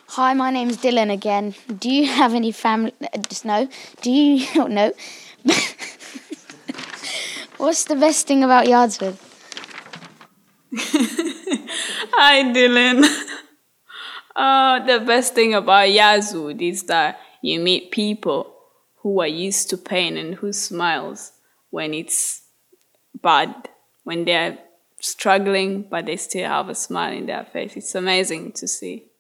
Hi, my name's Dylan again. Do you have any family? No. Do you no? What's the best thing about Yardsworth? Hi, Dylan. The best thing about Yazwood is that you meet people who are used to pain and who smiles when it's bad, when they're struggling, but they still have a smile in their face. It's amazing to see.